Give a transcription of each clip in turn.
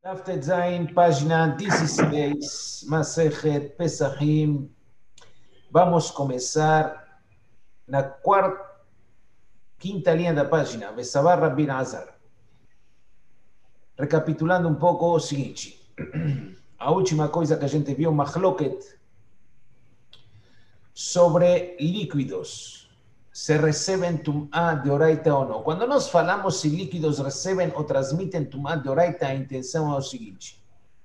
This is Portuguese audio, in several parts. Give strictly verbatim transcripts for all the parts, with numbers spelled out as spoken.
Daf Zain, página dieciséis, Masechet Pesachim. Vamos começar na quarta, quinta linha da página, Besabar Rabbi Azar. Recapitulando um pouco o seguinte, a última coisa que a gente viu, Machloket, sobre líquidos. Se recebem tumá de oraita ou não. Quando nós falamos se líquidos recebem ou transmitem tumá de oraita, a intenção é o seguinte.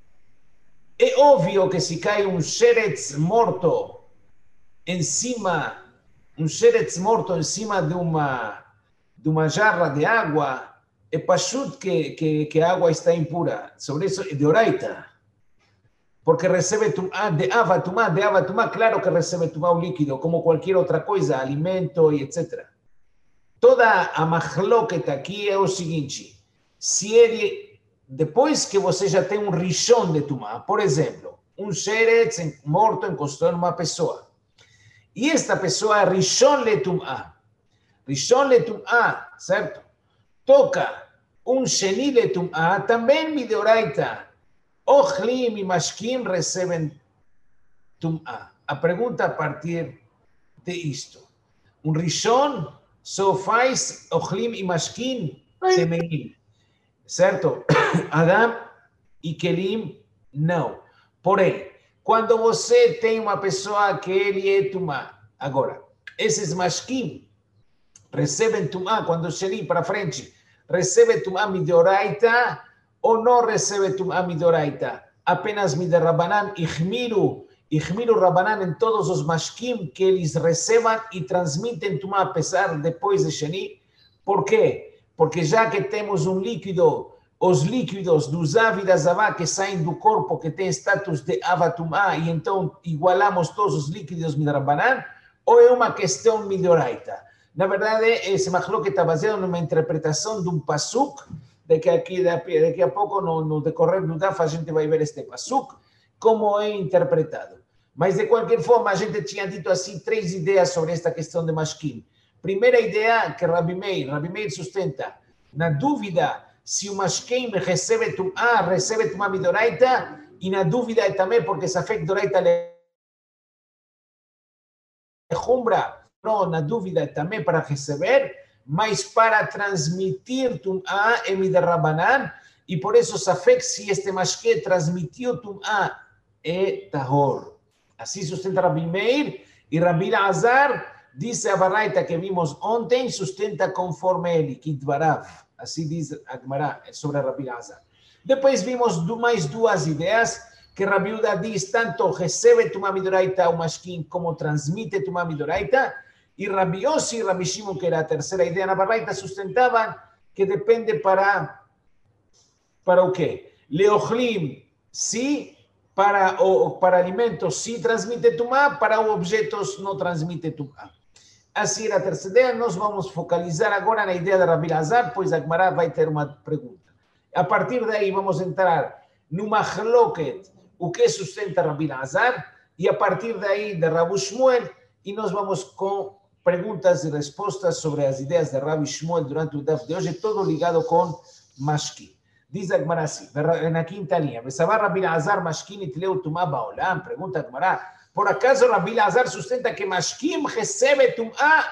É óbvio que se cai um sheretz morto em cima, um sheretz morto em cima de uma, de uma jarra de água, é pachut que, que, que a água está impura. Sobre isso é de oraita. Porque recebe tumá de ava, tumá de ava, tumá, claro que recebe tumá o líquido, como qualquer outra coisa, alimento e etcétera. Toda a machloket aqui é o seguinte, se ele, depois que você já tem um rishon de tumá, por exemplo, um sheretz morto encostou em uma pessoa, e esta pessoa é rishon le tumá, rishon le tumá, certo? Toca um sheni le tumá, também midoraita, Ochlim e Mashkim recebem tumá. A pergunta a partir de isto. Um Rishon só faz Ochlim e Mashkim temeim. Certo? Adam e Kelim, não. Porém, quando você tem uma pessoa que ele é tumá, agora, esses Mashkim recebem tumá, quando Sheli para frente, recebe tumá midoraita, ou não recebe tumá midoraita, apenas miderrabanan, ihmiru, ihmiru rabanan em todos os mashkim que eles recebam e transmitem tumá, apesar depois de Sheni. Por quê? Porque já que temos um líquido, os líquidos dos Zav e da Zavá que saem do corpo, que tem status de avatumá, e então igualamos todos os líquidos miderrabanan, ou é uma questão midoraita? Na verdade, esse machlok está baseado numa interpretação de um pasuk, de que aqui, daqui a pouco, no, no decorrer do Daf, a gente vai ver este pasuk, como é interpretado. Mas, de qualquer forma, a gente tinha dito assim três ideias sobre esta questão de Mashkim. Primeira ideia que Rabbi Meir, Rabbi Meir sustenta, na dúvida se o Mashkim recebe tumá, recebe tumá midoraita, e na dúvida é também porque safek doraita lechumbra, não, na dúvida é também para receber, mas para transmitir tumá é miderrabanan, e por isso safek se este mashke transmitiu tumá é tahor. Assim sustenta Rabbi Meir, e Rabbi Azar, disse a baraita que vimos ontem, sustenta conforme ele, Kitvarav. Assim diz a Gemara sobre Rabbi Azar. Depois vimos mais duas ideias, que Rabbi Uda diz, tanto recebe tumá midoraita o mashkin, como transmite tumá midoraita. E Rabbi Yossi e Rabbi Shimon, que era a terceira ideia na baraita, sustentavam que depende para, para o quê? Leochlim, sim, para, o, para alimentos, sim, transmite tumá, para objetos, não transmite tumá. Assim era a terceira ideia. Nós vamos focalizar agora na ideia de Rabbi Azar, pois a Gemara vai ter uma pergunta. A partir daí, vamos entrar no Machloket, o que sustenta Rabbi Azar, e a partir daí, de Rabbi Shmuel, e nós vamos com perguntas e respostas sobre as ideias de Rabbi Shmuel durante o Daf de hoje, todo ligado com Mashkin. Diz a Gemara assim, na quinta linha, Besabar Rabbi Azar Mashkin itleu tumá baolam, pergunta a Gemara, por acaso Rabbi Azar sustenta que Mashkin recebe tumá?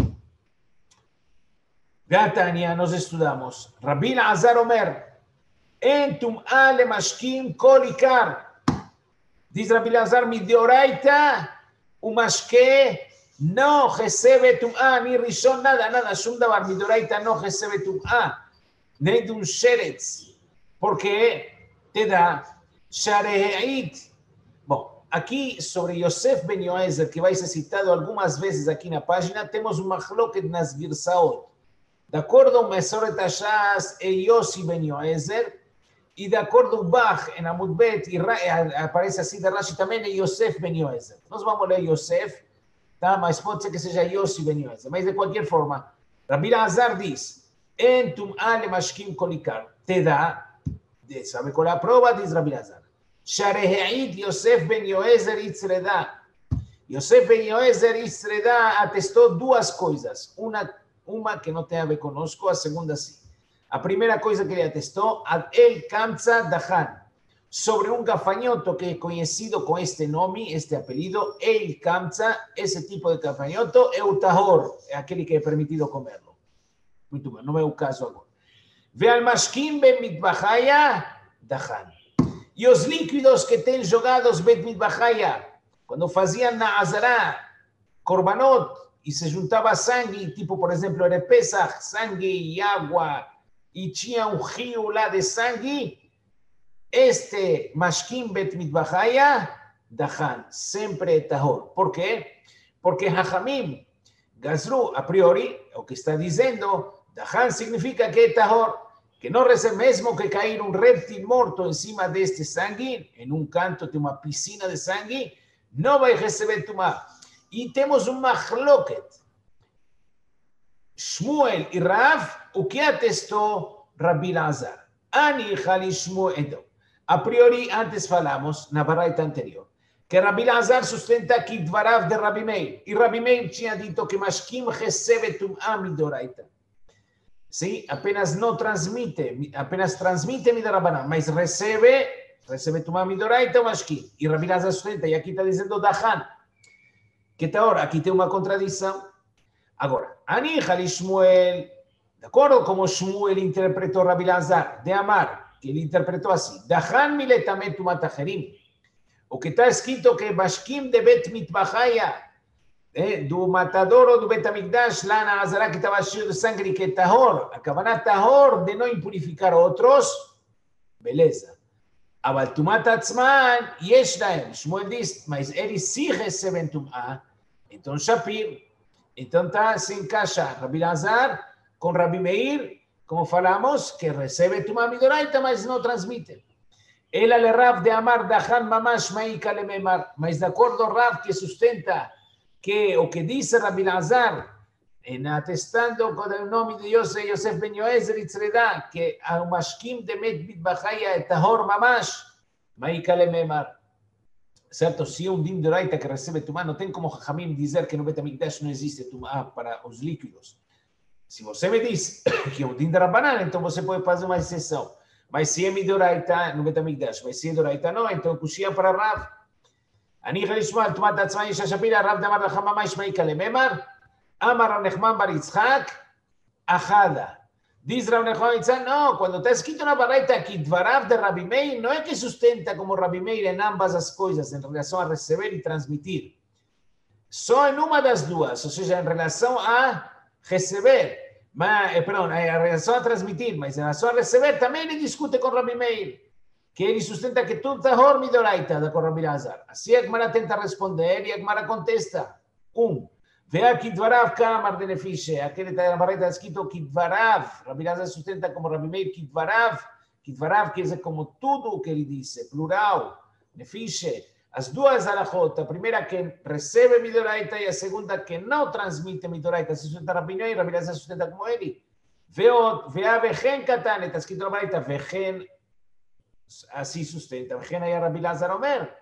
Gatania, nós estudamos, Rabbi Azar Omer, en tumá le Mashkin kolikar, diz Rabbi Azar, midioraita, o mashke não recebe tumá, nem rishon, nada, nada, shum davar, midoraita não recebe tumá, nem de um sheretz, porque te dá shareheit. Bom, aqui sobre Yosef ben Yoezer, que vai ser citado algumas vezes aqui na página, temos uma machloket nas girsaot. De acordo com Mesoret Hashas e Yossi ben Yoezer, e de acordo com Bach, em Amud Bet, e aparece assim de Rashi também, é Yosef ben Yoezer. Nós vamos ler Yosef, tá? Mas pode ser que seja Yossi ben Yoezer. Mas de qualquer forma, Rabbi Azar diz, en tumá le mashkim kolikar, te dá, sabe qual é a prova? Diz Rabbi Azar. Shareheit Yosef ben Yoezer itzreda. Yosef ben Yoezer itzreda atestou duas coisas. Uma, uma que não tem a ver conosco, a segunda sim. A primeira coisa que ele atestou, ad el kamtza dahan, sobre um gafanhoto que é conhecido com este nome, este apelido, el kamtza, esse tipo de gafanhoto é o tahor, é aquele que é permitido comê-lo. Muito bem, não é o caso agora. Ve'al mashkim ben mitbachaya dahan. E os líquidos que têm jogados bet mitbachaya, quando faziam na azará, korbanot, e se juntava sangue, tipo, por exemplo, era Pesach, sangue e água, e tinha um rio lá de sangue, este mashkim bet mitbachaya dahan, sempre é tahor. Por quê? Porque Hachamim, Gazru, a priori, o que está dizendo, dahan significa que é tahor, que não recebe mesmo que cair um réptil morto em cima deste sangue, em um canto de uma piscina de sangue, não vai receber tumá. E temos um machloket. Shmuel e Rav, o que atestou Rabi Lazar? Ani Chali Shmuel. Então, a priori, antes falamos, na baraita anterior, que Rabi Lazar sustenta que dvarav de Rabi Meir. E Rabi Meir tinha dito que mashkim recebe tumá midoraita. Sim, apenas não transmite, apenas transmite midorabanan, mas recebe, recebe tumá midoraita o mashkim. E Rabi Lazar sustenta, e aqui está dizendo dahan. Que tá hora, aqui tem uma contradição. Agora, Ani Chali Shmuel, de acordo como Shmuel interpretou Rabi Lazar, de Amar, que ele interpretou assim, dahan miletamet tumat acherim. O que está escrito que mashkim de bet mitbachaya, eh, do matador ou do betamigdash, lá na azará que estava cheio de sangue, que é tahor, a kavanah tahor de não impurificar outros, beleza. אבל טומאת עצמן יש להם, שמואל diz, mas eles se recebem tumá, então Shapir, então tá, se encaixa Rabi Lazar com Rabi Meir, como falamos, que recebe tumá midoraita, mas não transmite. Ela le Rav de Amar dahan mamash maika le memar, mas de acordo ao Rav que sustenta que o que diz Rabi Lazar, en atestando com o nome de Yosef, Yosef ben Yoezer Itzreda, que o mashkim de met mitbachaya é tahor mamash, maika le memar. Certo? Se um din de oraita que recebe tumá, não tem como Chachamim dizer que no Betamigdash não existe tumá para os líquidos. Se você me diz que é um din de Rabbanan, então você pode fazer uma exceção. Mas se é midoraita no Betamigdash, mas se é doraita não, então kushia para Rav. Ani Chali Shmuel tumat atzma yesha Shapira, Rav damar lacham mamash maika le memar, Amar Rav Nechman bar Yitzchak, Achada. Diz Rav Nechman bar Yitzchak, não, quando está escrito na baraita aqui, dvarav de Rabi Meir, não é que sustenta como Rabi Meir em ambas as coisas, em relação a receber e transmitir. Só em uma das duas, ou seja, em relação a receber, mas, perdão, em relação a transmitir, mas em relação a receber, também ele discute com Rabi Meir, que ele sustenta que tudo está tahor midoraita, com Rabi Lazar. Assim a Gemara tenta responder e a Gemara contesta. Um. Vea que dvarav kamar de nefishe, aquele está na baraita escrito que dvarav, Rabi Lazar sustenta como Rabi Meir que dvarav, que dvarav quer dizer como tudo o que ele disse, plural, nefishe. As duas alachot, a primeira que recebe midoraita e a segunda que não transmite midoraita, se sustenta Rabi Meir, Rabi Lazar sustenta como ele. Vea vechen katan, está escrito na baraita, vechen, assim sustenta, vechen aí Rabi Lazar omer.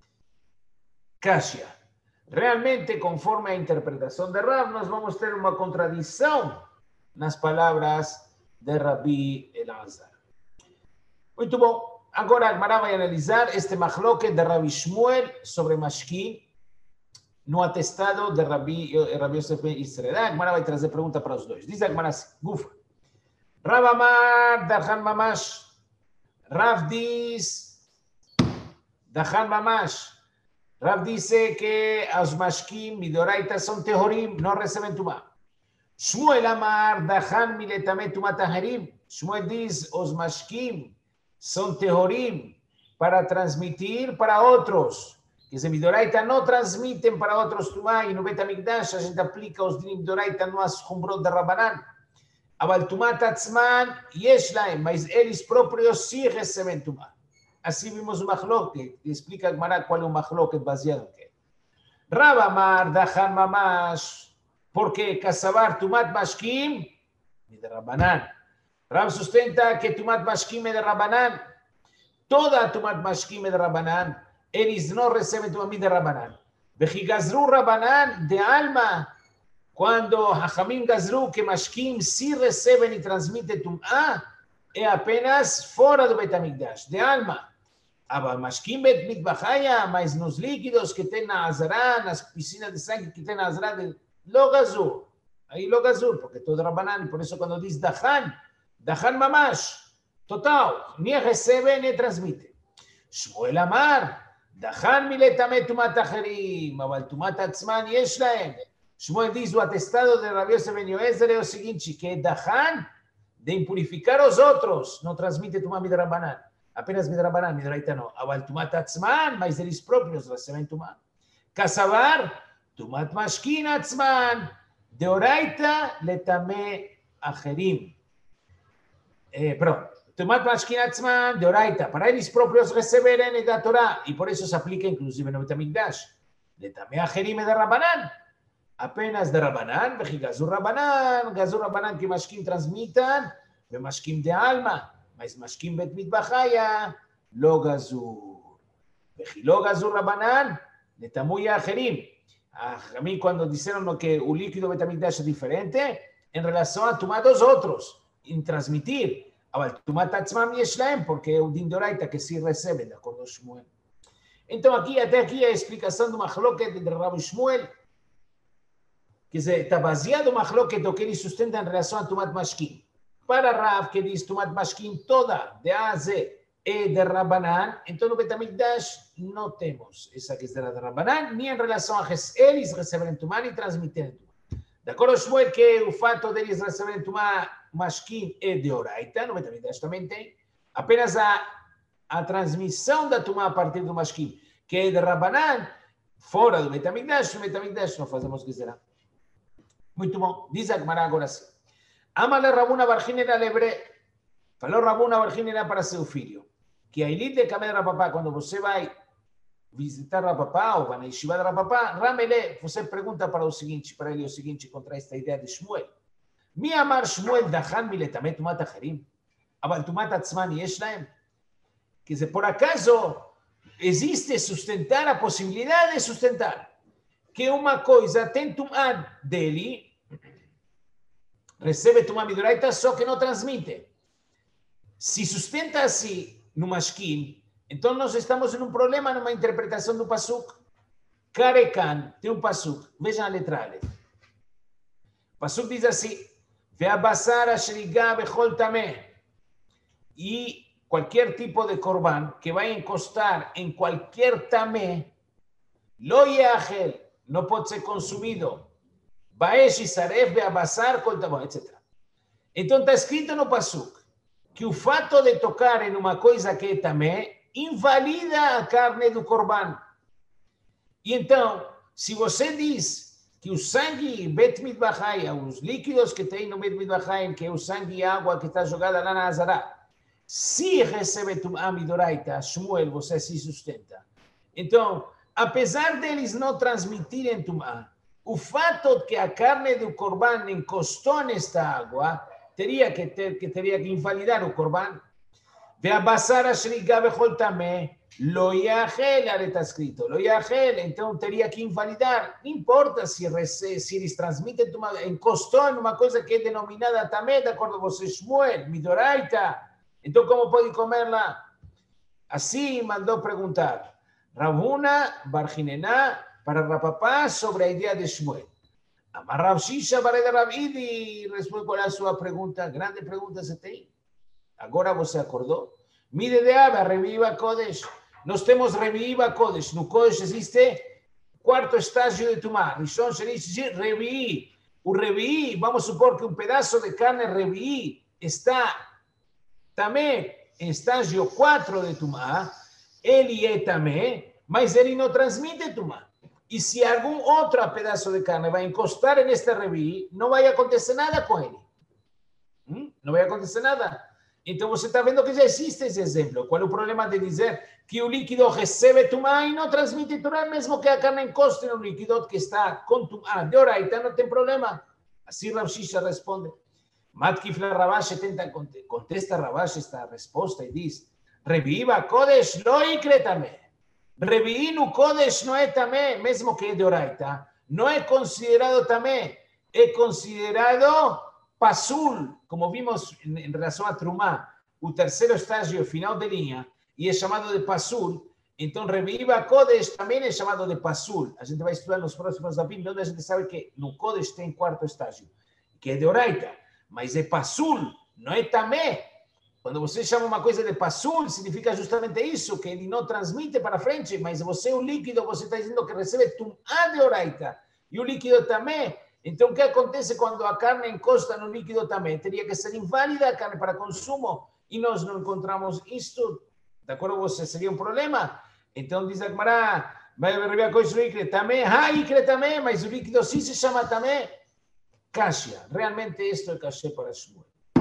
Kashia. Realmente, conforme a interpretação de Rav, nós vamos ter uma contradição nas palavras de Rabi Elazar. Muito bom. Agora a Gemara vai analisar este machloket de Rabi Shmuel sobre mashkim no atestado de Rabi, Rabi Yosef ben Yitzreda. A Gemara vai trazer pergunta para os dois. Diz a Gemara assim, Gufa. Rav Amar dahan mamash. Rav diz dahan mamash. Rav disse que os mashkim midoraita são tehorim, não recebem tumá. Shmuel Amar dahan miletamet tumat aherim. Shmuel diz os mashkim são tehorim para transmitir para outros. Que se midoraita não transmitem para outros tumá e no Betamigdash a gente aplica os dinim midoraita no ascumbrot de Rabbanan. Aval tumat atzman yesh lahem, mas eles próprios sim recebem tumá. Assim vimos o machloket, que explica a Gemara qual é o machloket baseado em quê. Rav Amar dahan mamash, porque kasavar tumat mashkim de Rabbanan. Rav sustenta que tumat mashkim é de Rabbanan. Toda a tumat mashkim é de Rabbanan. Eles não recebem tumat de Rabbanan. Vechigazru Rabbanan de alma. Quando Hachamim Gazru, que Mashkim se recebem e transmitem Tum'ah, é apenas fora do Bet HaMikdash, de alma. Aber Mashkim Bet Mitbachaya, mas nos líquidos que tem na Azará, nas piscinas de sangue que tem na Azará, de Logazur. Aí Logazur, porque todo Rabanan, por isso quando diz Dahan, Dahan Mamash, total, nem recebe nem transmite. Shmuel Amar, Dahan miletame tumat acherim, אבל tumat עצמן יש להם. Shmuel diz, o atestado de Rabi Yosef ben Yoezer é o seguinte, que Dahan, de impurificar os outros, não transmite tumat midrabanan. Apenas midrabanan, midraita não. אבל tumat עצמן, mas eles próprios recebem tumat. Kassavar, tumat mashkin עצמן, deoraita letame acherim. Eh, perdão. Tumat mashkin atzman de oraita, para eles próprios receberem da Torá, e por isso se aplica inclusive no Bet HaMikdash. De tamé acherim de Rabanan, apenas de Rabanan, veji gazur Rabanan, gazur Rabanan que mashkim transmitam, ve mashkim de alma, mas mashkim bet mitbachaya, lo gazur. Veji lo gazur Rabanan, de tamuya acherim. A mí cuando dijeron que un líquido Bet HaMikdash es diferente, en relación a tomar dos otros, en transmitir. אבל תומת עצמם יש להם, porque é o din de oraita que se recebe, de acordo com Shmuel. Então, aqui, até aqui, a explicação do Machloket de Rav Shmuel, que está baseado no Machloket do que ele sustenta em relação a Tumat Mashkim. Para Rav, que diz Tumat Mashkim toda, de A a Z, é de Rabanan, então no Bet HaMikdash não temos essa questão de Rabanan, nem em relação a eles receberem Tumat e transmitirem Tumat. De acordo com Shmuel, que o fato deles receberem Tumat Mashkim é de Oraita, no Bet HaMikdash também tem, apenas a, a transmissão da Tumá a partir do Mashkim, que é de Rabanan, fora do Bet HaMikdash, no Bet HaMikdash não fazemos Gezerá. Muito bom, diz a Gemara agora sim. Amale Rabuna Barjinera Lebre, falou Rabuna Barjinera para seu filho, que a elite de Kamel Rapapá, quando você vai visitar Rapapá ou vai na Yeshiva de Rapapá, Ramele, você pergunta para o seguinte, para ele o seguinte, contra esta ideia de Shmuel. מי אמר שמואל דחן מלטמא טומאת אחרים, אבל טומאת עצמן יש להם? Que se por acaso existe sustentar a possibilidade de sustentar que uma coisa tem tumá dele, recebe tumá midoraita, só que não transmite. Se sustenta assim no mashkin, então nós estamos em um problema numa interpretação do pasuk. Karekan tem um pasuk, vejam a letra Aleph. O pasuk diz assim, והבשר אשר ייגע בכל טמא, e qualquer tipo de corban que vai encostar em qualquer tamé, lo yachel, não pode ser consumido, baesh isaref beabasar kol tamé, etcétera. Então está escrito no pasuk que o fato de tocar em uma coisa que é tamé invalida a carne do corban. E então, se você diz que o sangue Bet Mitbachaya, os líquidos que tem no Bet Mitbachaya, que é o sangue e água que está jogada lá na Azará, se recebe Tum'a Midoraita, Shmuel, você se sustenta. Então, apesar deles não transmitirem Tum'a, o fato de que a carne do Corban encostou nesta água, teria que, ter, que, teria que invalidar o Corban. והבשר אשר ייגע בכל טמא, לא יאכל, הרי está escrito, לא יאכל, então teria que invalidar, não importa se, se eles transmitem, uma, encostou em uma coisa que é denominada tamé, de acordo com você, Shmuel, midoraita, então como pode comer lá? Assim mandou perguntar, Ravuna Barjinená para Rapapá sobre a ideia de Shmuel. Amar Rav Shisha para de Rav Idi, responde qual é a sua pergunta, grande pergunta você tem? Agora você acordou? Mide de aba, reviva Kodesh. Nós temos reviva Kodesh. No Kodesh existe quarto estágio de Tumá. Rishon, Sheni, Revi. O Revi, vamos supor que um pedaço de carne Revi está também em estágio quatro de Tumá. Ele é também, mas ele não transmite Tumá. E se algum outro pedaço de carne vai encostar neste Revi, não vai acontecer nada com ele. Hum? Não vai acontecer nada. Então você está vendo que já existe esse exemplo. Qual é o problema de dizer que o líquido recebe tumá e não transmite tumá, mesmo que a carne encoste no líquido que está com tumá? De oraita não tem problema. Assim Rav Shisha responde. Matkif la Ravash tenta contesta Ravash esta resposta e diz: Reviva Kodesh lo ikre tamé. Revivi no Kodesh não é tamé, mesmo que é de oraita, não é considerado tamé. es considerado pasul, como vimos en, en relación a Trumá, el tercer estágio final de línea, y es llamado de pasul. Entonces, Reviva Kodesh también es llamado de pasul. A gente va a estudiar en los próximos Dapim, donde a gente sabe que no Kodesh está en cuarto estágio, que es de Oraita, mas é pasul, não é tamé. Quando você chama uma coisa de pasul, significa justamente isso, que ele não transmite para frente, mas você, o líquido, você está dizendo que recebe tumá de Oraita, e o líquido tamé. Então, o que acontece quando a carne encosta no líquido tamé? Teria que ser inválida a carne para consumo, e nós não encontramos isto. De acordo, você seria um problema. Então, diz a Gemara, vai ver a coisa do líquido tamé, ah, líquido tamé, mas o líquido sim se chama tamé. Kasha, realmente isto é kasha para Shmuel.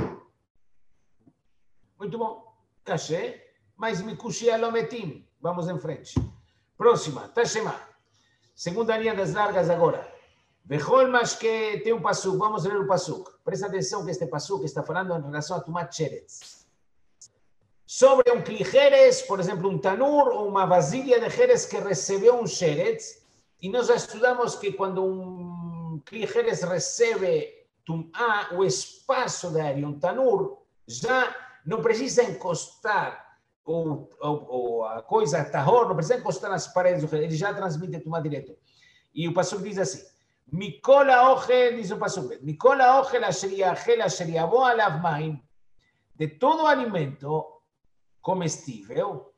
Muito bom, kasha, mas me kushia lo metim. Vamos em frente. Próxima, Tashema. Segunda linha das largas agora. Vejol, mas que tem um pasuk. Vamos ler o pasuk. Presta atenção que este pasuk está falando em relação a Tumat Sheretz. Sobre um kli Jerez, por exemplo, um tanur ou uma vasilha de Jerez que recebeu um Sheretz, e nós já estudamos que quando um kli Jerez recebe tumá, o espaço da área, um tanur, já não precisa encostar, ou, ou, ou a coisa, tahor, não precisa encostar nas paredes do Jerez, ele já transmite tumá direto. E o pasuk diz assim, Mikol ha'ochel, diz o pasuk, Mikol ha'ochel asher ya'achel asher yavo alav maim, de todo alimento comestível,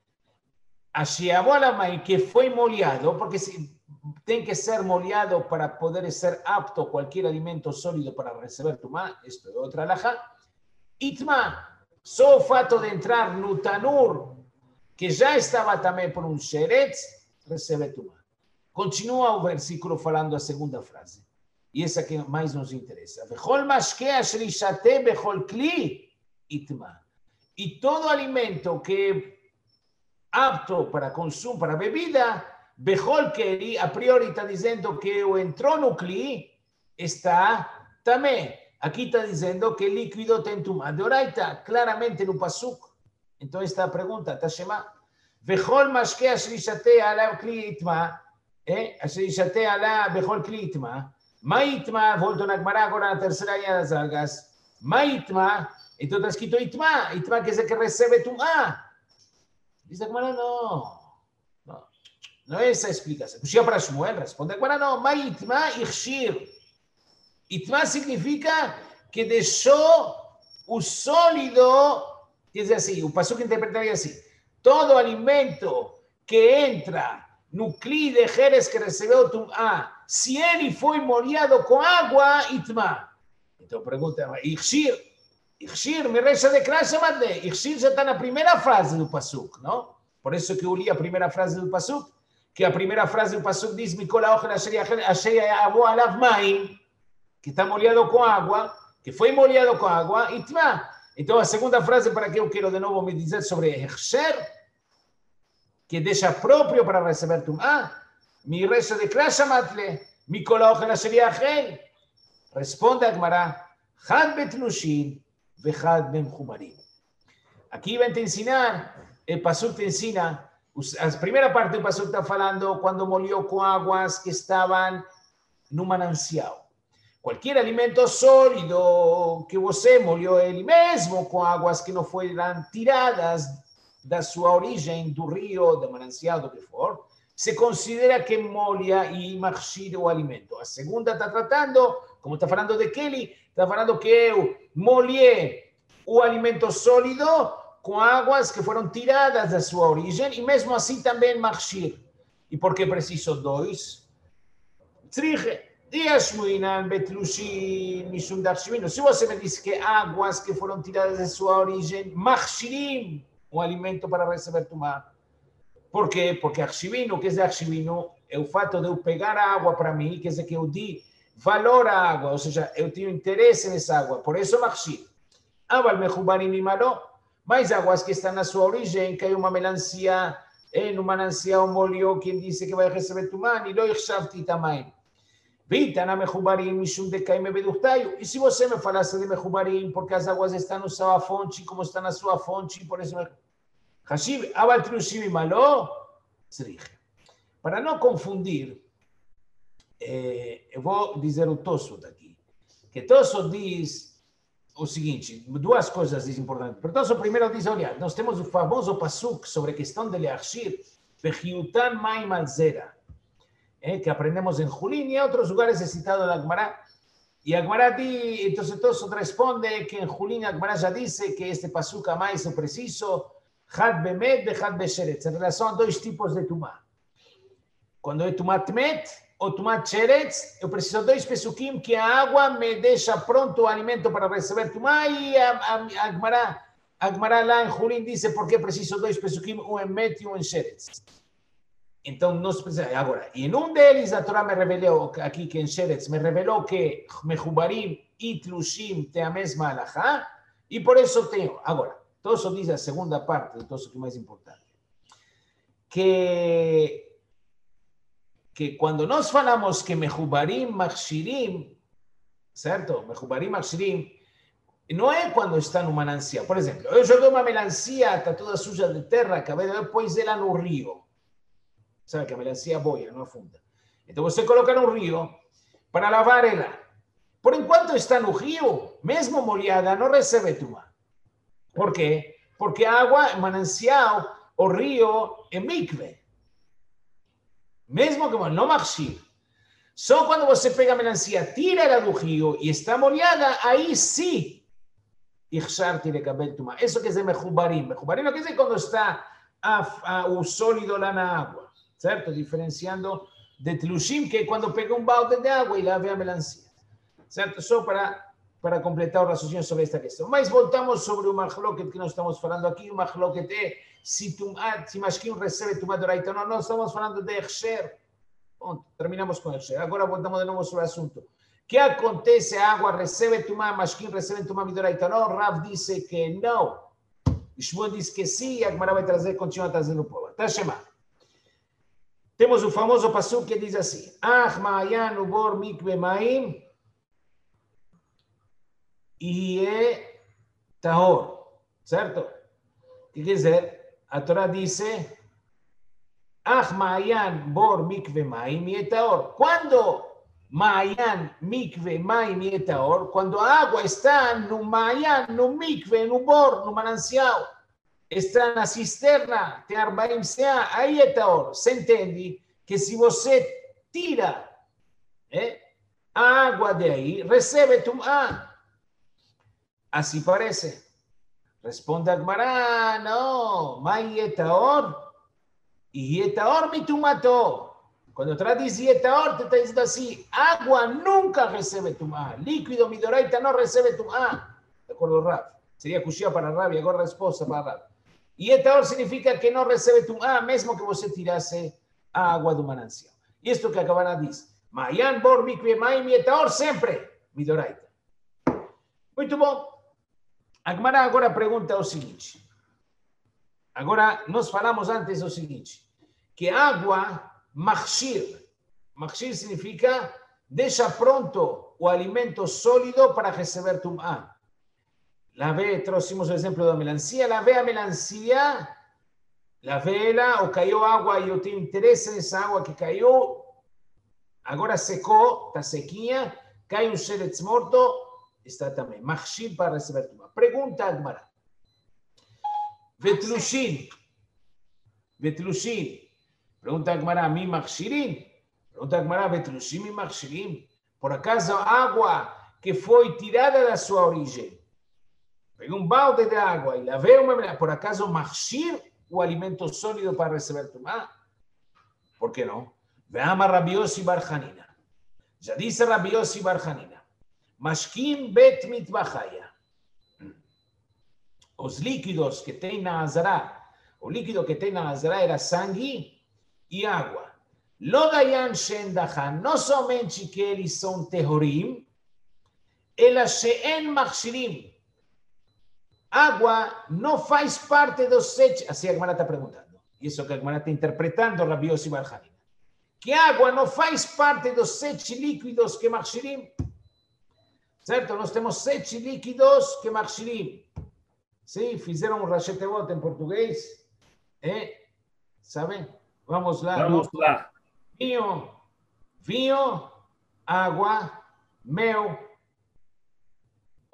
a Sheabolamai, que foi molhado, porque tem que ser molhado para poder ser apto qualquer alimento sólido para receber tumá, isto é outra alajá, itma, só o fato de entrar no tanur, que já estava também por um sheretz, recebe tumá. Continua o versículo falando a segunda frase, e essa que mais nos interessa. Vechol mashke asher yishate bechol kli, itma. E todo alimento que é apto para consumo, para bebida, Bechol Keli, a priori está dizendo que o entrou no Kli, está também. Aqui está dizendo que líquido tem tumá de Oraita, claramente no pasuk. Então esta é a pergunta, está chamada. Bechol mashke asher yishate alav kli itma, asher yishate alav bechol kli itma, ma itma, volto na Gemara agora na terceira linha das algas, ma itma, então está escrito Itma, Itma quer dizer que recebe tumá. Diz a Gemara, não, não, não é essa a explicação. Puxa para Shmuel, responde a Gemara, não, mas Itma Ichshir. Itma significa que deixou o sólido, quer dizer assim, o pasuk interpretaria assim, todo alimento que entra no kli de Jerez que recebeu tumá, se ele foi molhado com água, Itma. Então pergunta, Ichshir, Ichshir, me reza de classe, madre. Ichshir já está na primeira frase do pasuk, não? Por isso que eu li a primeira frase do pasuk, que a primeira frase do pasuk diz, Mikol ha'ochel asher yavo alav maim, que está molhado com água, que foi molhado com água, itma. Então a segunda frase, para que eu quero de novo me dizer sobre Ichshir, que deixa próprio para receber tumá, me reza de classe, madre. Mikol ha'ochel asher yachel. Responde a Gemara, Had betlushin, Vejad ben Jumarim. Aquí va a te ensinar, el pasuk te ensina, la primera parte del pasuk está falando cuando molió con aguas que estaban no manancial. Cualquier alimento sólido que você molhou ele mesmo com águas que não foram tiradas da sua origem, do rio, do manancial, do que for, se considera que molha e machira o alimento. A segunda está tratando, como está falando de Kelly, está falando que eu molhei o alimento sólido com águas que foram tiradas da sua origem e mesmo assim também machir. E por que preciso dois? Tzrich, diashmuinan betlushin mishum dachshivino. Se você me diz que águas que foram tiradas da sua origem machirim o alimento para receber tumá. Por quê? Porque achshivino, o que é achshivino? É o fato de eu pegar a água para mim, quer dizer que eu di valor à água, ou seja, eu tenho interesse nessa água, por isso machir. Aval mechubarim imalo, mais águas que estão na sua origem, caiu uma melancia, em um manancial molhou, quem disse que vai receber tumá, e lo ichshavti tamayim. Vitana mechubarim mishum decaime beduchtaio. E se você me falasse de mechubarim, porque as águas estão na sua fonte, como está na sua fonte, por isso... Hashiv, aval tlushim imalo, tzrich. Para não confundir, Eh, eu vou dizer o Tosfot aqui. que Tosso diz o seguinte, duas coisas importantes. Pero Tosso primeiro diz, olha, nós temos o famoso pasuk sobre a questão de Leachir, Bechiutan Maim Alzera, que aprendemos em Julín e em outros lugares é citado na Gemara. E a Gemara diz, então Tosso responde que em Julín a Gemara já disse que este pasuk a mais o preciso, Had Bemet, Had Besheretz, em relação a dois tipos de tumá. Quando é tumá Tmet, ou tumá Sheretz, eu preciso de dois pesukim que a água me deixa pronto o alimento para receber tumá, e a, a, a, Gemara, a Gemara lá em Julín diz por que preciso de dois pesukim, um em Met e um em Sheretz. Então, nós precisamos, agora, e em um deles a Torá me revelou, aqui que em Sheretz, me revelou que Mechubarim e Tlushim têm a mesma alahá, e por isso tenho. Agora, Tosso diz a segunda parte, do Tosso que é mais importante, que que quando nós falamos que Mechubarim, Makshirim, certo? Mechubarim, Makshirim, não é quando está no manancial. Por exemplo, eu joguei uma melancia, está toda suja de terra, acabei de pôs ela no rio. Sabe que a melancia boia, não afunda. Então você coloca no rio para lavar ela. Por enquanto está no rio, mesmo molhada, não recebe tumá. Por quê? Porque a água, manancial, o rio, é mikve. Mesmo que não machir. Só quando você pega a melancia, tira ela do rio e está molhada, aí sim, Ichshar tire cabel tumá. Isso quer dizer mechubarim. Mechubarim não quer dizer quando está a, a, o sólido lá na água, certo? Diferenciando de tlushim, que é quando pega um balde de água e lava a melancia, certo? Só para, para completar o raciocínio sobre esta questão. Mas voltamos sobre o machloket que nós estamos falando aqui. O machloket é se, tumá, se Mashkim recebe tumá doraita ou não. Nós estamos falando de Echsher. Bom, terminamos com Echsher. Agora voltamos de novo sobre o assunto. O que acontece? A água recebe tumá, Mashkim recebe tumá doraita ou não? Rav disse que não. Shmuel diz que sim, e a Gemara vai trazer, continua trazendo o povo. Tá chamado. Temos o famoso pasuk que diz assim: Ach ma'ayan ubor mikve ma'im e tahor. Certo? O que quer dizer? A Torá diz: Ach ma'ayan bor mikve ma'im e tahor. Quando ma'ayan, mikve, ma'im e tahor, quando a água está no ma'ayan, no mikve, no bor, no manancial, está na cisterna, tem arbaim seá, aí é tahor. Você entende que se você tira é, a água daí, recebe tumá. Assim parece. Responde a Gemara, não, mai é tahor, e é tahor me tumató. Quando traduz é tahor, te está dizendo assim, água nunca recebe tumá, líquido midoraita não recebe tumá. De acordo, Rav? Seria cuxia para Rav e agora a resposta para Rav. E tahor significa que não recebe tumá, mesmo que você tirasse a água do manancial. Isto que acabará diz, Mayan, Bor, Mikve, Maim e tahor sempre, midoraita. Muito bom. A Gemara agora pergunta o seguinte. Agora, nós falamos antes o seguinte, que água, machir, machir significa deixa pronto o alimento sólido para receber tumá. Lavei, trouxemos o exemplo da melancia, lavei a melancia, lavei ela, ou caiu água e eu tenho interesse nessa água que caiu, agora secou, está sequinha, cai um sheretz morto, está também. Machir para receber tumá. Pergunta a Gemara. Vetlushin. Vetlushin. Pergunta a Gemara, a mim machirim? Pergunta a Gemara, Vetlushin e machirim? Por acaso a água que foi tirada da sua origem, pegou um balde de água e lavei uma... Por acaso machir o alimento sólido para receber tumá? Por que não? Veama Rabi Yossi bar Hanina. Já disse Rabi Yossi bar Hanina. Mashkim bet mitbachaya. Os líquidos que tem na azará, o líquido que tem na azará era sangue e água. Lodayan shendahan, não somente que eles são tehorim, elas she'en machshirim. Água não faz parte dos sete. Assim a Gemara está perguntando. Isso que a Gemara está interpretando, Rabi Yossi bar Hanina. Que água não faz parte dos sete líquidos que machshirim. Certo? Nós temos sete líquidos que machshirim. Sim, fizeram um rachetevot em português. É? Sabem? Vamos lá. Vamos lá. Vinho, vinho, água, mel,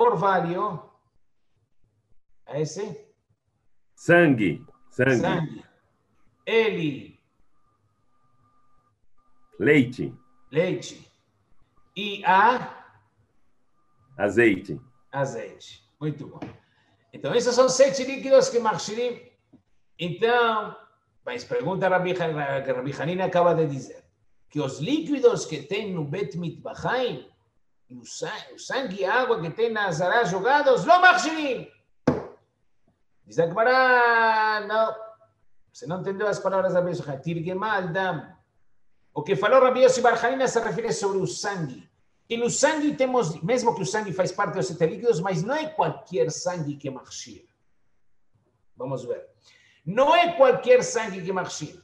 Orvalho. É esse? Sangue. Sangue. Sangue. Ele. Leite. Leite. E a? Azeite. Azeite. Muito bom. Então, esses são sete líquidos que Makshirim. Então, mas pergunta Rabi, Rabi Hanina acaba de dizer que os líquidos que tem no Bet Mitbachaim, o sangue e a água que tem na Azará jogados, não Makshirim. Diz a Gemara, não. Você não entendeu as palavras da Rabi Hanina. Tirgema al-dam. O que falou Rabi Yossi Bar Hanina se refere sobre o sangue. E no sangue temos, mesmo que o sangue faz parte dos sete líquidos, mas não é qualquer sangue que é Machshir. Vamos ver. Não é qualquer sangue que é Machshir.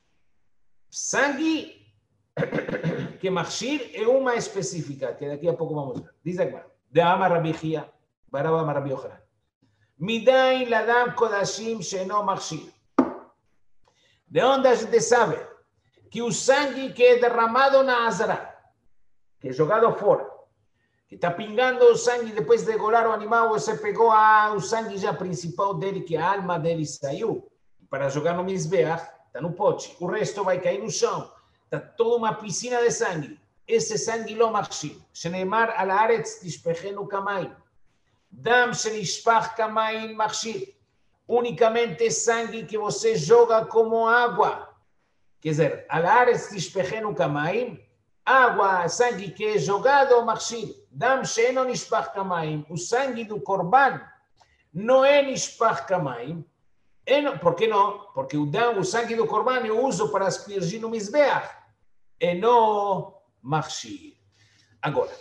Sangue que é Machshir é uma específica, que daqui a pouco vamos ver. Diz aqui, de Amar Rabi Chia, Baraba Amar Rabi Yochanan. Midain ladam kodashim she'eno Machshir. De onde a gente sabe que o sangue que é derramado na Azará, que é jogado fora, que está pingando o sangue depois de degolar o animal, você pegou a, o sangue já principal dele, que a alma dele saiu, para jogar no Mizbeach, está no pote, o resto vai cair no chão, está toda uma piscina de sangue. Esse sangue lo machshir, sheneimar al haaretz tishpechenu kamayim, dam shenishpach kamayim machshir, unicamente sangue que você joga como água, quer dizer, al haaretz tishpechenu kamayim, água, sangue que é jogado ao Machshir. Dam she'eno nishpach kamayim. O sangue do Korban não é nishpach kamayim. Por que não? Porque o, dam, o sangue do Korban eu uso para aspergir no Mizbeach. E não Machshir. Agora,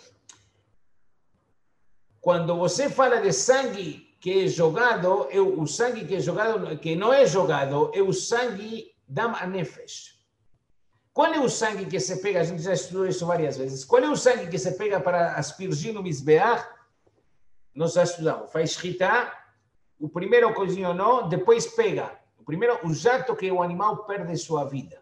quando você fala de sangue que é jogado, é o sangue que é jogado, que não é jogado, é o sangue dam anefesh. Qual é o sangue que se pega? A gente já estudou isso várias vezes. Qual é o sangue que se pega para aspergir no Mizbeach? Nós já estudamos. Faz shchita, o primeiro coisinho não, depois pega. O primeiro, o jato que o animal perde sua vida.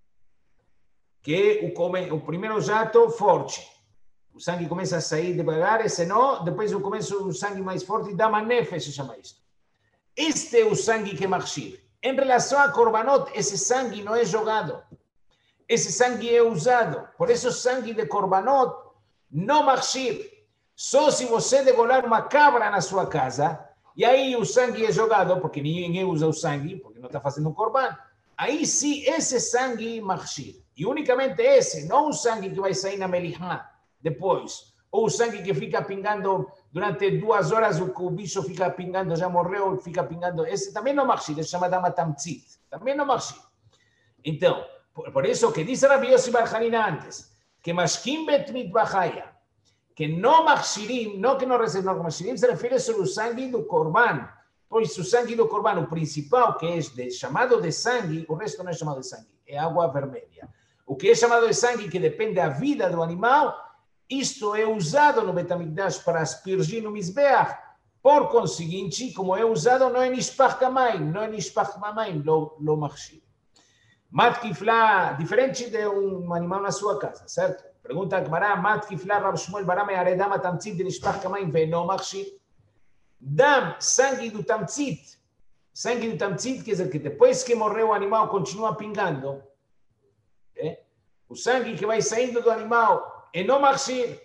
Que o, o primeiro jato forte. O sangue começa a sair devagar, esse não, depois o começo o sangue mais forte, dá manefe, se chama isto. Este é o sangue que é Machshir. Em relação a Korbanot, esse sangue não é jogado. Esse sangue é usado. Por isso, sangue de Korbanot não Machshir. Só se você degolar uma cabra na sua casa, e aí o sangue é jogado, porque ninguém usa o sangue, porque não está fazendo um Korban. Aí sim, esse sangue Machshir. E unicamente esse, não o sangue que vai sair na Melihá depois. Ou o sangue que fica pingando durante duas horas, o, o bicho fica pingando, já morreu, fica pingando. Esse também não Machshir, esse chama Dama Tamtzit. Também não Machshir. Então, por isso que diz Rabi Yossi Bar Hanina antes, que Mashkim Bet Mitbachaya, que não Machshirim, não que não recebem, não Machshirim, se refere sobre o sangue do Korban. Pois o sangue do Korban, o principal, que é de, chamado de sangue, o resto não é chamado de sangue, é água vermelha. O que é chamado de sangue, que depende da vida do animal, isto é usado no Bet HaMikdash para aspergir no Mizbeach. Por conseguinte, como é usado, não é Nishpach Kamayim, não é Nishpach Kamayim, lo Machshir. Matkifla, diferente de um animal na sua casa, certo? Pergunta a Gemara, Matkifla, Rav Shmuel Barama, Yaredama Tamtzit de Nishpach Kamayim, Ve'no Machshir. Dam, sangue do Tamtzit. Sangue do Tamtzit quer dizer que depois que morreu o animal, continua pingando. É? O sangue que vai saindo do animal é no Machshir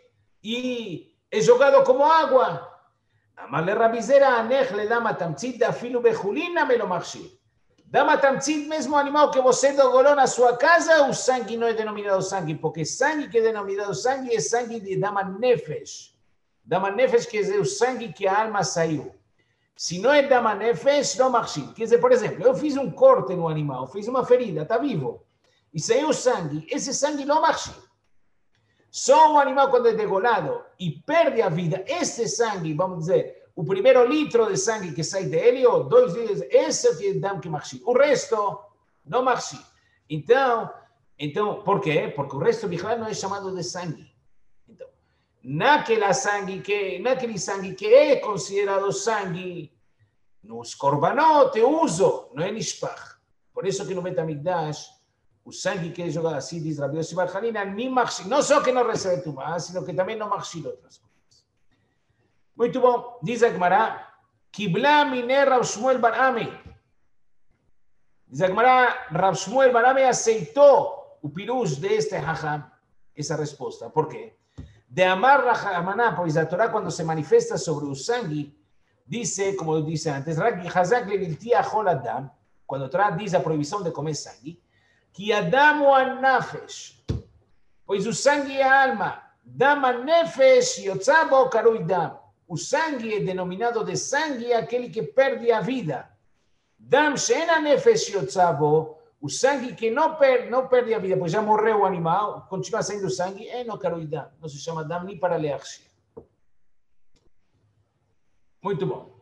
e é jogado como água. Amale Rabizera, Anech le Dama Tamtzit, da filo Bechulina, me lo Machshir. Dama Tamtzit, mesmo animal que você degolou na sua casa, o sangue não é denominado sangue, porque sangue que é denominado sangue é sangue de Dama Nefesh. Dama Nefesh quer dizer o sangue que a alma saiu. Se não é Dama Nefesh, não Machshir. Quer dizer, por exemplo, eu fiz um corte no animal, fiz uma ferida, está vivo, e saiu sangue, esse sangue não Machshir. Só o animal quando é degolado e perde a vida, esse sangue, vamos dizer, o primeiro litro de sangue que sai dele, ou dois litros, esse é o que dá que Machshir. O resto, não Machshir. Então, então, por quê? Porque o resto, Bichlal, não é chamado de sangue. Então, naquela sangue que, naquele sangue que é considerado sangue, nos Korbanot, eu uso, não é Nishpach. Por isso que no Bet HaMikdash, o sangue que é jogado assim, diz Rabi Yossi Bar Hanina, nem Machshir. Não só que não recebe tumá, sino que também não Machshir outras coisas. Muito bom. Diz a Gemara, Kibla mine Rav Shmuel bar Ami. Diz a Gemara, Rav Shmuel bar Ami aceitou o pirush de este hajam, esa respuesta. ¿Por qué? De amar Rahamaná, pues la Torah cuando se manifiesta sobre un sangue, dice, como dice antes, cuando Torah dice la prohibición de comer sangue, que Adamu an-nafesh, pues o sangue é a alma, dam an-nefesh yotzabo karui dam. O sangue é denominado de sangue aquele que perde a vida. Dam she'en an-nefesh yotzabo, o sangue que não perde, não perde a vida, pois já morreu o animal, continua saindo sangue, é no karui dam, não se chama dam nem para leachshir. Muito bom.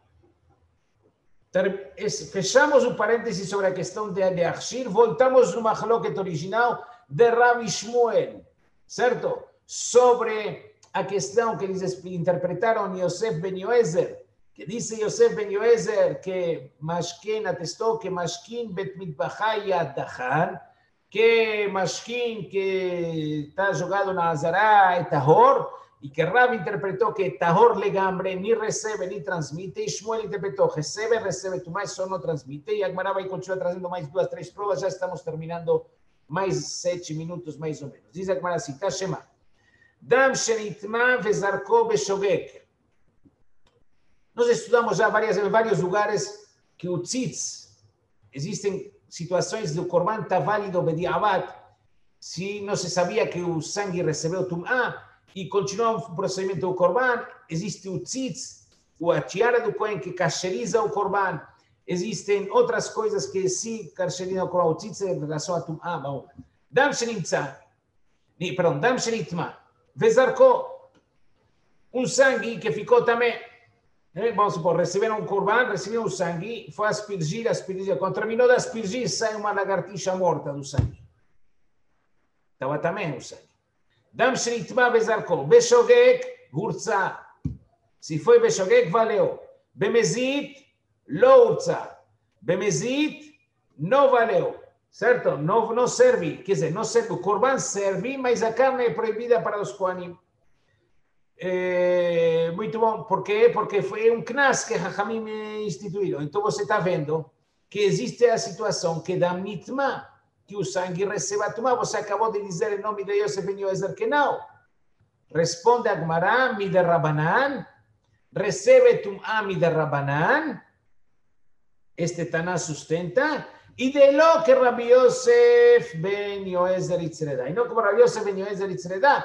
Fechamos o parêntese sobre a questão de leachshir, voltamos no machloket original de Rav Shmuel, certo? Sobre a questão que eles interpretaram Yosef ben Yoezer, que disse Yosef ben Yoezer que Mashkin atestou que Mashkin bet mitbachai adachan, que Mashkin que está jogado na Azará é tahor, e que Rav interpretou que tahor legambre, nem recebe nem transmite, e Shmuel interpretou recebe, recebe, tu mais só não transmite, e a Gemara vai continuar trazendo mais duas, três provas, já estamos terminando mais sete minutos, mais ou menos. Diz a Gemara assim, tá Shema. Dam shenitma vezarko beshogek. Nós estudamos já várias, em vários lugares que o tzitz, existem situações do korban está válido bediabat, se não se sabia que o sangue recebeu tum'ah, e continua o procedimento do korban, existe o tzitz, a tiara do Kohen que cacheriza o korban, existem outras coisas que se carcerizam o korban, o tzitz em relação a tum'ah, vamos lá. Dam shenitza, perdão, dam shenitma, vezarko, um sangue que ficou também, eh, vamos supor, receberam um korban, receberam o sangue, foi aspergir, aspergir, quando terminou de aspergir, sai uma lagartixa morta do sangue. Estava também o sangue. Dam shenitma vezarko, beshogek, hurtza. Se foi beshogek, valeu. Bemezit, lo hurtza. Bemezit, não valeu. Certo? Não, não serve. Quer dizer, não serve. O korban serve, mas a carne é proibida para os kohanim. É, muito bom. Por quê? Porque foi um knas que Hachamim instituíram. Então você está vendo que existe a situação que dá nitma, que o sangue receba a tumá. Você acabou de dizer em nome de Yosef ben Yoezer que não. Responde a Gemara, mider Rabanan, recebe tumá mider Rabanan, este Taná sustenta, e de lo que Rabbi Yosef ben Yoezer itzreda. E não como Rabbi Yosef ben Yoezer itzreda,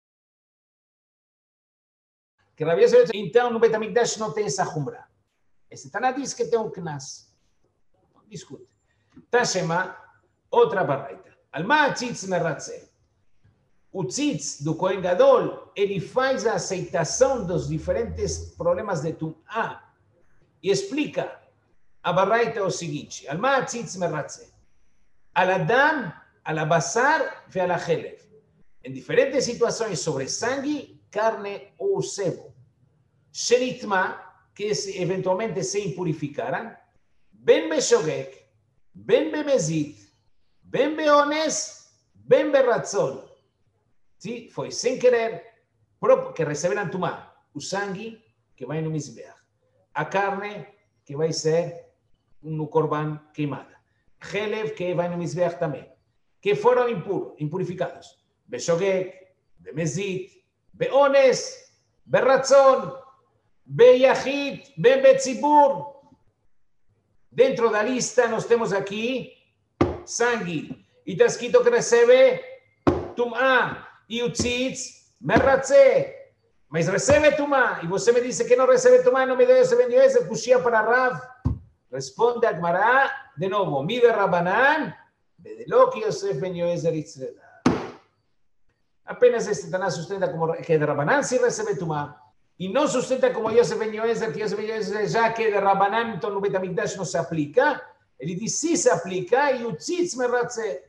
que Rabbi Yosef, então no Beit HaMikdash não tem essa chumbra. Este Taná diz que tem um knas. Discute. Tashema, outra baraita. Alma tzitz meratze. O tzitz do Kohen Gadol, ele faz a aceitação dos diferentes problemas de tum'ah e explica. A baraita é o seguinte. Alma tzitz meratze. Al adam, al basar ve al achelev. Em diferentes situações sobre sangue, carne ou sebo. Shenitma, que eventualmente se impurificaram, ben beshogek, ben bemezit, ben beones, ben berratzon. Sim, foi sem querer que receberam tumá. O sangue que vai no mizbeach. A carne que vai ser no korban queimada. Chelev que vai no mizbeach também. Que foram impuros, impurificados. Beshogek, bemezit, beones, berratzon, beyachid, ben betzibur. Dentro da lista nós temos aqui sangue. E está escrito que recebe tumá. E o tzitz, merratze. Mas recebe tumá. E você me disse que não recebe tumá, não me deu esse ben Yoezer, puxia para Rav. Responde a Gemara, de novo, mider Rabanan, bedelo que Yosef ben Yoezer itzreda. Apenas este Taná sustenta como que de Rabanan se recebe tumá. E não sustenta como Yosef ben Yoezer, que Yosef ben Yoezer já que de Rabanan, então no Beit HaMikdash não se aplica. Ele diz, sim se aplica, e o tzitz merratze.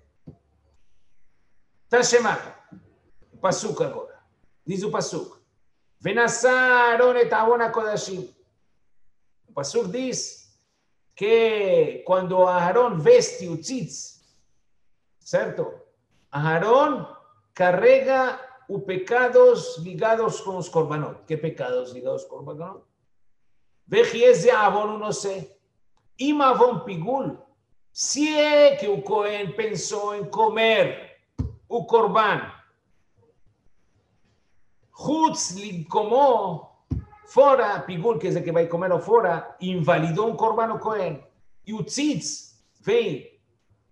Tashema. Pasuk agora. Diz o Pasuk. Venassa Aaron et Avon HaKodashim. O Pasuk diz que quando Aaron veste o tzitz, certo? Aaron carrega o pecados ligados con los korbanot. ¿Qué pecados ligados con los korbanot? Vejiese avon, no sé. Ima avon pigul. Si es que o Cohen pensó en comer o korban, Chutz como fora, pigul, que es el que va a comer o fora, invalidó un korban o Cohen. Y o tzitz, ve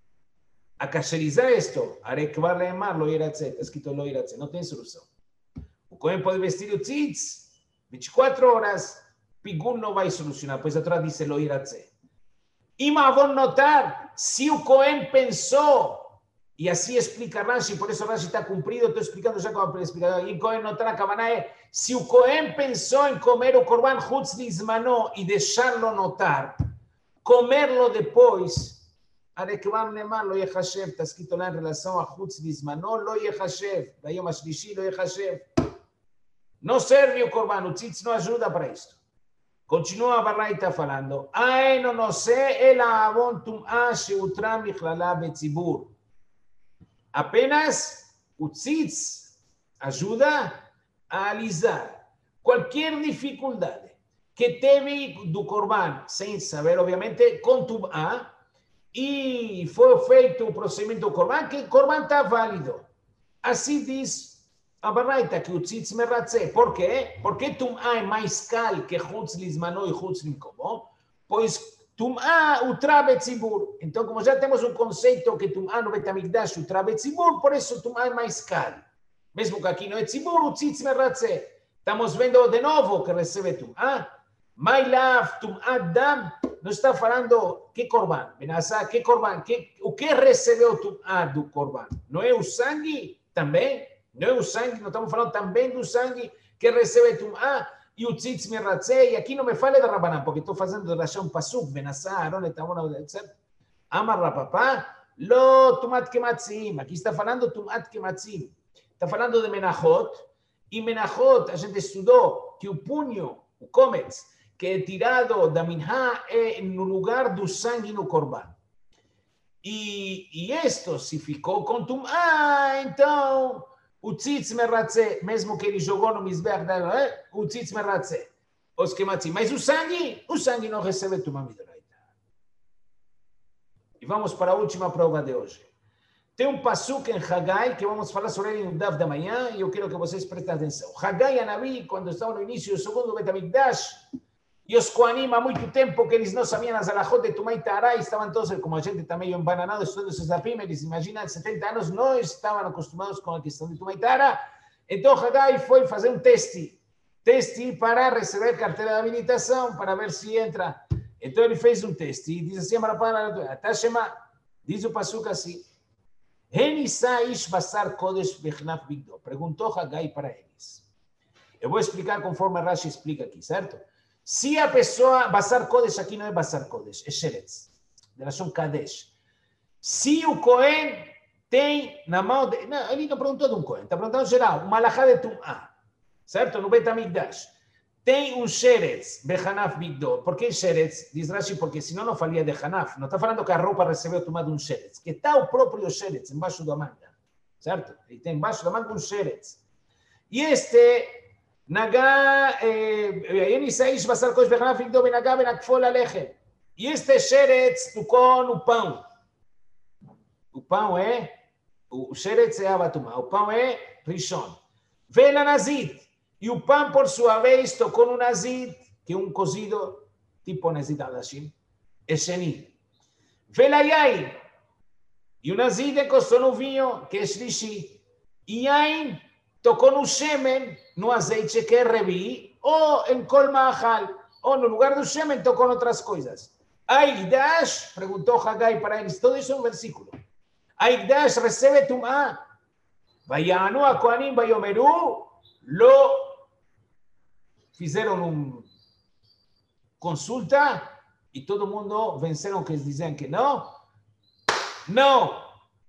a cacherizar esto, haré que va a llamar lo iratze, está escrito lo iratze, no tiene solución. O Cohen puede vestir o tzitz veinticuatro horas, pigul no va a solucionar, pues atrás dice lo iratze. Y me van a notar, si o Cohen pensó, y así explica Rashi, por eso Rashi está cumplido, estoy explicando ya como explicador, y Cohen notará que si o Cohen pensó en comer o korban chutz lizmano y dejarlo notar, comerlo después, haré que van a llamar lo yehashev, está escrito en relación a chutz lizmano, lo yehashev, la yom hashlishi lo yehashev. No serve o korban, o tzitz no ayuda para esto. Continúa Baraita falando. Ay, no, no sé, el avon tum'a sheutra michlala betzibur. Apenas o tzitz ayuda a alisar cualquier dificultad que teve do korban, sem saber, obviamente, com tum'a, e foi feito o procedimento do korban, que o korban está válido. Assim diz a Baraita que o tzitz meratze. Por quê? Porque tum'a é mais cal que chutz lizmano e chutz limkomo, pois tum'a utra betzibur. Então, como já temos um conceito que tum'a no Betamigdash utra betzibur, por isso tum'a é mais cal. Mesmo que aqui não é tzibur, o tzitz meratze. Estamos vendo de novo que recebe tum'a. Mailav, tum'a dam, não está falando que korban. Benazá, que korban? Que, o que recebeu tum'a do korban? Não é o sangue também? Não é o sangue, não estamos falando também do sangue que recebe tum'a e o tzitz meratze. E aqui não me fale da Rabanan, porque estou fazendo relação um pasuk, Benazá, Aaron, etcétera, etcétera. Amar Rapapá, lo tumat kematzim. Aqui está falando tumat kematzim. Está falando de Menachot. E Menachot, a gente estudou que o punho, o cometz, que é tirado da minhá é no lugar do sangue no korban. E, e isto se ficou com tum'a, então o tzitz meratze, mesmo que ele jogou no mizbeach dela, o tzitz meratze, os kematzim. Mas o sangue, o sangue não recebe tum'a midoraita. E vamos para a última prova de hoje. Tem um pasuk em Haggai, que vamos falar sobre ele no Daf da manhã, e eu quero que vocês prestem atenção. Haggai e Anabi, quando estavam no início do segundo Betamigdash, e os Kohanim há muito tempo que eles não sabiam as alahot de Tumá e Tará, e estavam todos, como a gente está meio embananado, estudando esses dapim, eles imaginam, setenta anos não estavam acostumados com a questão de Tumá e Tará. Então Haggai foi fazer um teste, teste para receber carteira de habilitação, para ver se entra. Então ele fez um teste, e diz assim, Tashema, diz o pasuk assim, perguntou Haggai para eles. Eu vou explicar conforme Rashi explica aqui, certo? Se a pessoa, Basar Kodesh aqui não é Basar Kodesh, é Sheretz, de Lashon Kadesh. Se o Cohen tem na mão, de, não, ele não perguntou de um Cohen, está perguntando geral, uma alahá de Tum'a, certo? No Betamigdash. Tem um Sheretz, Behanaf Bigdo. Por que Sheretz? Diz Rashi, porque senão não falia de Hanaf. Não está falando que a roupa recebeu Tum'a de um Sheretz, que está o próprio Sheretz embaixo da manga, certo? Ele tem embaixo da manga um Sheretz. E este... Nagá, aí Nisaish Basar Kodesh Behanaf Bigdo Benagá Benakfol Alechem. E este Sheretz tocou no pão. O pão é, o Sheretz é Abatumá, o pão é Rishon. Vem a Nazid. E o pão, por sua vez, tocou no Nazid, que é um cozido, tipo Nazid Adashim, é Sheni. Vem a Yain. E o Nazid encostou no vinho, que é Shlishi. E Yain tocou no Shemen, no azeite, que é Revi, ou em Kol Ma'achal, ou no lugar do Shemen tocou em outras coisas. Aigdash, perguntou Haggai para eles, todo isso é um versículo. Aigdash recebe Tum'a. Vayanu a Kohanim, Vayomeru, lo fizeram uma consulta e todo mundo venceram que eles diziam que não. Não.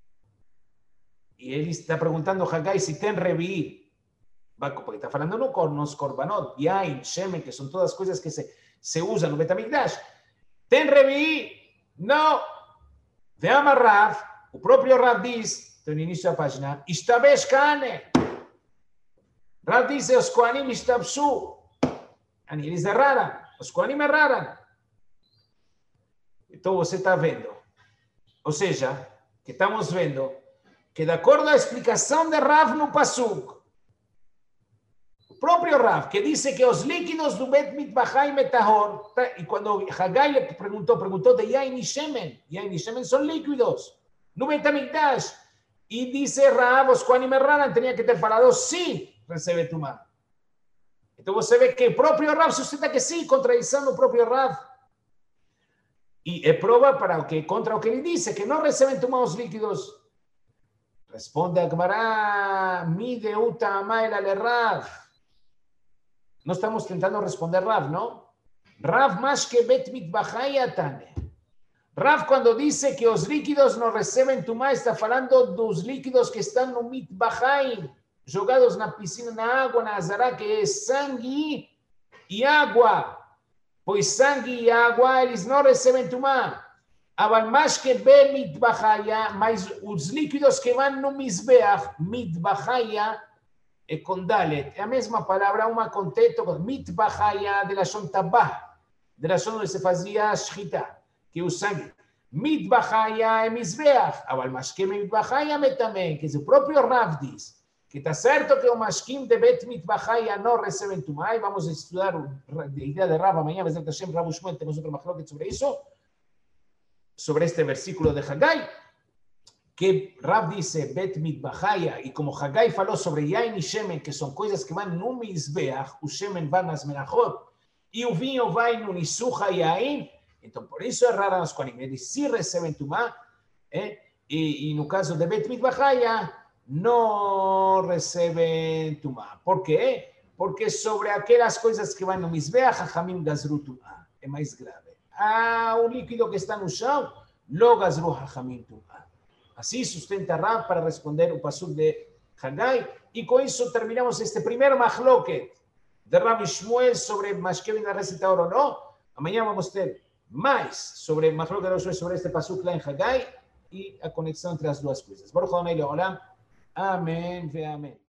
E ele está perguntando a Haggai se tem Revi. Porque está falando no nos Korbanot, Yain, Shemen, que são todas coisas que se, se usam no Betamigdash. Tem Revi? Não. Veama Rav, o próprio Rav diz, no início da página, Ishtabesh Kane. Rav dice, os Kohanim ishtabshu. Eles erraram. Os Kohanim erraram. Então você está vendo. Ou seja, que estamos vendo que de acordo à explicação de Rav no Pasuk, o próprio Rav, que disse que os líquidos do Bet Mitbachai Metahor, e quando Hagai lhe perguntou, perguntou de Yain e Shemen, Yain e Shemen são líquidos, no Bet HaMikdash, e disse Rav, os Kohanim erraram, tinha que ter falado sim, recebe Tumá. Então você vê que o próprio Rav sustenta que sim, contradição no próprio Rav. E é prova para o que, contra o que ele disse, que não recebem Tumá os líquidos. Responde a Gemara, mi deuta amaila le Rav. Nós estamos tentando responder Rav, não? Rav mais que Bet Mitbachai atane. Rav, quando disse que os líquidos não recebem Tumá, está falando dos líquidos que estão no Mitbachai, jogados na piscina, na água, na azará, que é sangue e água. Pois sangue e água, eles não recebem Tumá. Aval mais que be mitbachaya, mas os líquidos que vão no Mizbeach, mitbachaya, é com Dalet. É a mesma palavra, uma com teto, mitbachaya de Lashon Tabah, de Lashon onde se fazia shchita, que é o sangue. Mitbachaya é Mizbeach, aval mais que mitbachaya também, que o próprio Rav diz, que está certo que o maskim de Bet Mitbachaya não recebem Tumá, e vamos estudar a ideia de Rav amanhã, mas Hashem, Rav Ushmuel, temos outro machloket sobre isso, sobre este versículo de Hagai, que Rav dice Bet Mitbachaya, e como Hagai falou sobre Yain e Shemen, que são coisas que vão no Mizbeach, o Shemen vai nas Menachot, e o vinho vai no Nisucha Yain, então por isso erraram os Kohanim, eles se recebem Tumá, eh? e, e no caso de Bet Mitbachaya, não recebem Tumá. Por quê? Porque sobre aquelas coisas que vão no Mizbeach, Hachamim gazru Tumá, é mais grave. Ah, o líquido que está no chão, logo gazru Hachamim Tumá. Assim sustenta Rav para responder o pasuk de Hagai, e com isso terminamos este primeiro machloket de Rav Shmuel sobre Mashkevin da receita ou não. Amanhã vamos ter mais sobre machloket sobre este pasuk lá em Hagai e a conexão entre as duas coisas. Baruch Adonai Leolam. Amém ve amém.